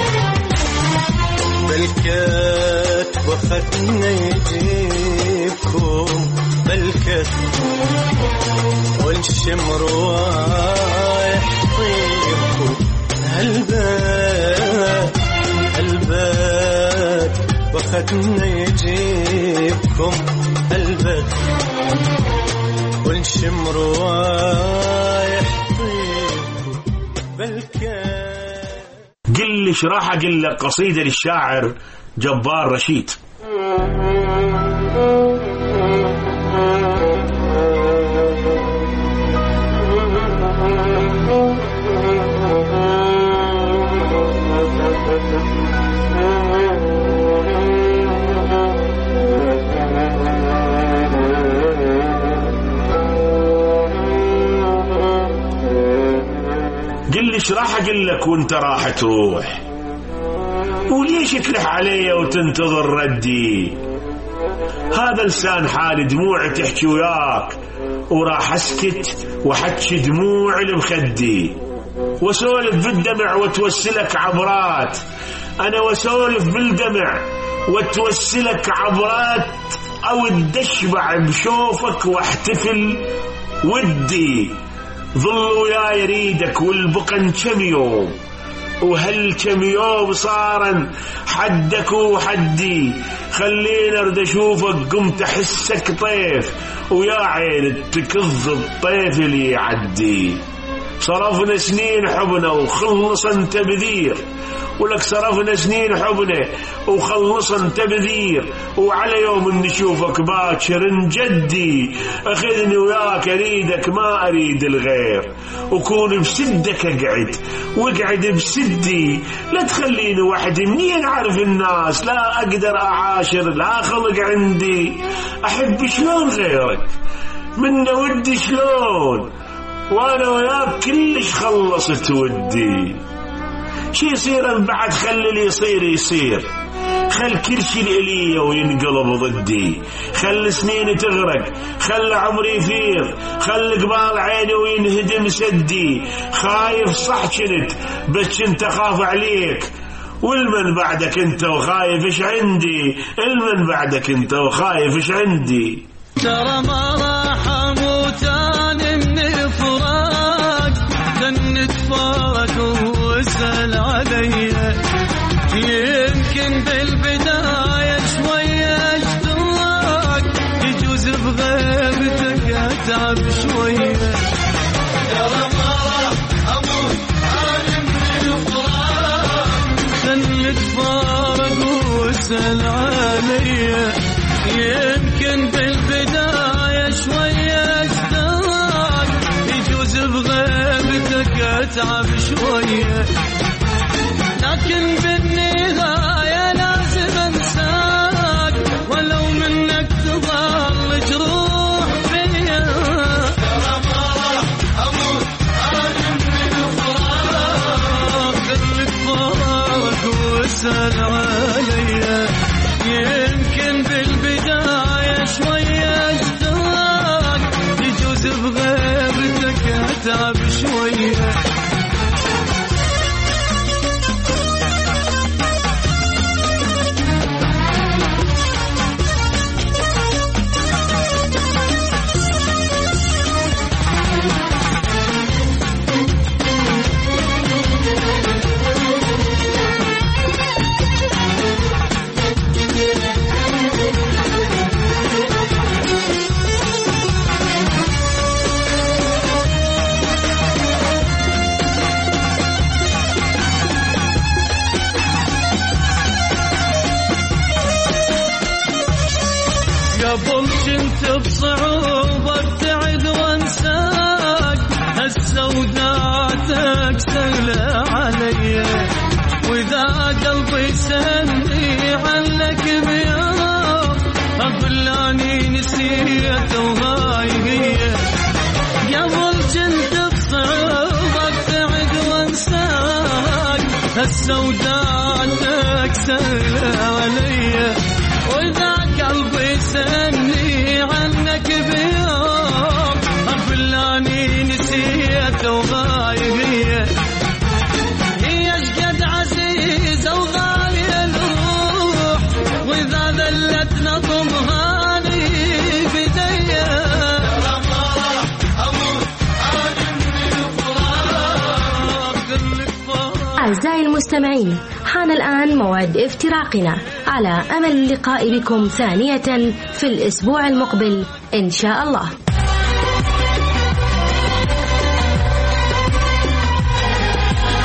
بل كانت وقتنا يجيبكم بل كانت والشمر رايح طيبكم هالبات وقتنا يجيبكم هالبات والشمر رايح طيبكم بالكات.
قل لي شراحة، قل لك قصيدة للشاعر جبار رشيد. قل لي راح اقول لك وانت راح تروح، وليش تلح علي وتنتظر ردي؟ هذا لسان حالي دموع تحكي وياك، وراح اسكت وحكي دموع لبخدي، واسولف بالدمع وتوسلك عبرات. انا واسولف بالدمع وتوسلك عبرات، او الدشبع بشوفك واحتفل ودي. ظل وياي يريدك والبقن كم يوم، وهل كم يوم صارن حدك وحدي. خلينا ارد اشوفك قمت احسك طيف، ويا عين تكظ الطيف اللي يعدي. صرفنا سنين حبنا وخلصن تبذير، ولك صرفنا سنين حبنا وخلصن تبذير، وعلى يوم نشوفك باكر نجدي. اخذني وياك اريدك ما اريد الغير، وكون بسدك اقعد واقعد بسدي. لا تخليني وحدي منين اعرف الناس، لا اقدر اعاشر لا خلق عندي. احب شلون غيرك من ودي شلون، وانا وياك كلش خلصت ودي. شي يصير بعد خل اللي يصير يصير، خل كل شي الإلية وينقلب ضدي. خل سنين تغرق، خل عمري يفيض، خل قبال عيني وينهدم سدي. خايف صح كنت بس كنت اخاف عليك، والمن بعدك انت وخايف ايش عندي. المن بعدك انت وخايف ايش عندي.
ترى ما راح اموت انا من الفراق، لن نتفارق واسأل علي. يمكن بالبداية شوية اشتراك، يجوز بغيبتك اتعب شوية. ترى ما راح اموت انا من الفراق، لن نتفارق واسأل علي. يمكن بالبداية شوية اشتراك، يجوز بغيبتك اتعب شوية. لكن بالنهاية لازم انساك، ولو منك تظل جروح فيا. ترى ما راح اموت انا من الفراق، خليك فراق واسأل عليا. يمكن بالبداية شوية اشتراك، يجوز بغيبتك اتعب شوية. قبل كنت بصعوبة ابتعد وانساك، هسه وداعتك سهلة علي. واذا قلبي سني عنك بيوم، اقول اني نسيت وهاي هي. قبل كنت بصعوبة ابتعد وانساك، هسه وداعتك سهلة علي. واذا قلبي سني عنك بيوم، اقول اني نسيت وغايبيه. هي اشقد عزيزه وغاليه الروح، واذا ذلت نظمها لي بديه. ترى ما راح اموت انا من الفراق.
أعزائي المستمعين، حان الآن موعد افتراقنا، على أمل اللقاء بكم ثانية في الأسبوع المقبل إن شاء الله.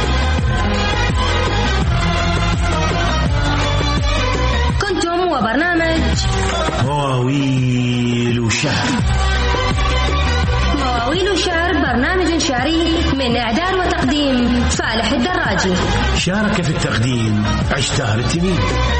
كنتم وبرنامج الشعري من إعداد وتقديم فالح الدراجي.
شارك في التقديم عشتار التميمي.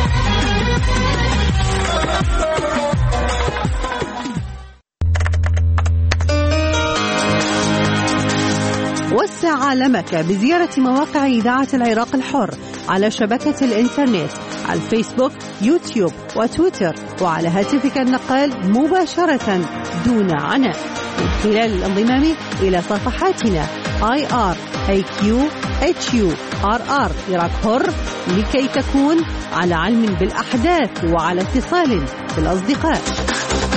وسع عالمك بزيارة مواقع إذاعة العراق الحر على شبكة الإنترنت على الفيسبوك، يوتيوب وتويتر، وعلى هاتفك النقال مباشرة دون عناء من خلال الانضمام إلى صفحاتنا IRAQHURR عراق حر لكي تكون على علم بالأحداث وعلى اتصال بالأصدقاء.